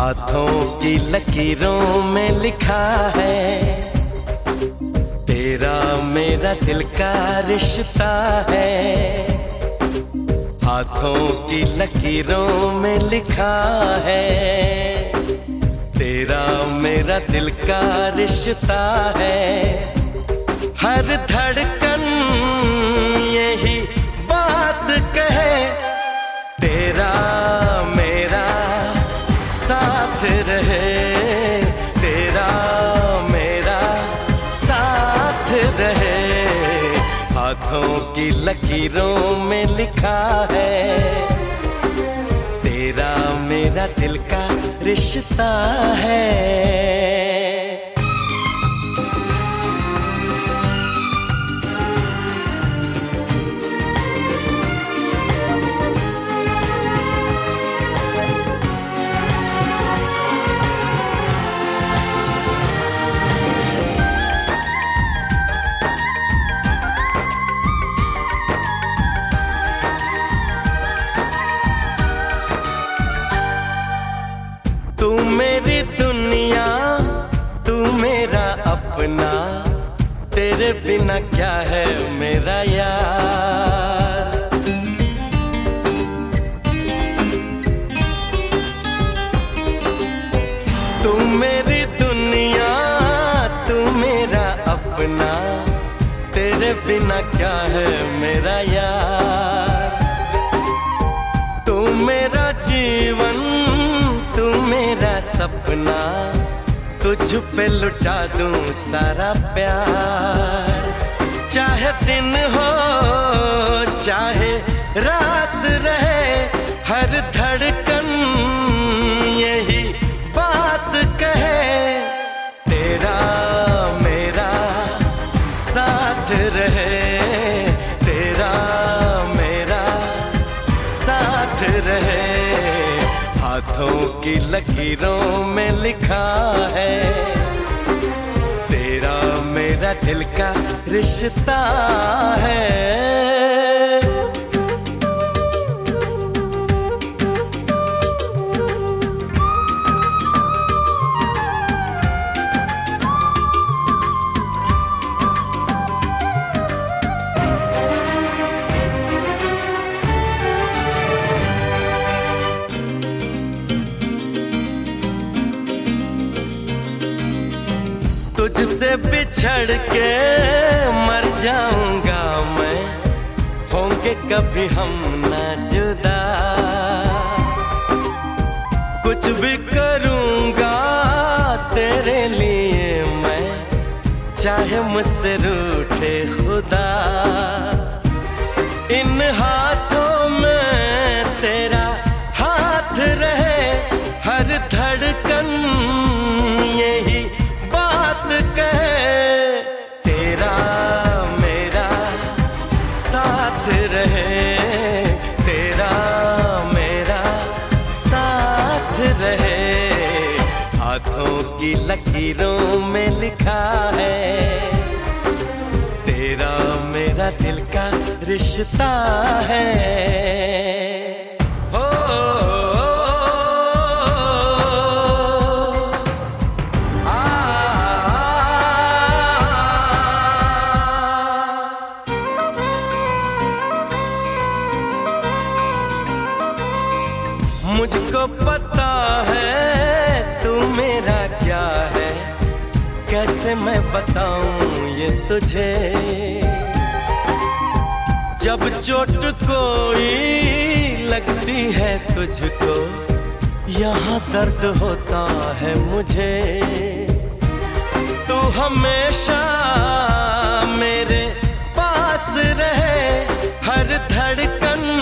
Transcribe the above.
हाथों की लकीरों में लिखा है तेरा मेरा दिल का रिश्ता है। हाथों की लकीरों में लिखा है तेरा मेरा दिल का रिश्ता है। हर धड़कन यही बात कहे तेरा मेरा साथ रहे, तेरा मेरा साथ रहे। हाथों की लकीरों में लिखा है तेरा मेरा दिल का रिश्ता है। तू मेरी दुनिया, तू मेरा अपना, तेरे बिना क्या है मेरा यार। तू मेरी दुनिया, तू मेरा अपना, तेरे बिना क्या है मेरा यार। तू मेरा जीवन, तू मेरा सपना, तुझ पे लुटा दूं सारा प्यार। चाहे दिन हो चाहे रात रहे, हर धड़कन यही बात कहे तेरा मेरा साथ रहे, तेरा मेरा साथ रहे। हाथों की लकीरों में लिखा है तेरा मेरा दिल का रिश्ता है। तुझसे बिछड़ के मर जाऊंगा मैं, होंगे कभी हम ना जुदा। कुछ भी करूंगा तेरे लिए मैं, चाहे मुझसे रूठे खुदा। इन हाथों में तेरा हाथ रहे, हर धड़कन यही बात कहे तेरा मेरा साथ रहे, तेरा मेरा साथ रहे। हाथों की लकीरों में लिखा है तेरा मेरा दिल का रिश्ता है। मुझको पता है तू मेरा क्या है, कैसे मैं बताऊं ये तुझे। जब चोट कोई लगती है तुझको, यहाँ दर्द होता है मुझे। तू हमेशा मेरे पास रहे, हर धड़कन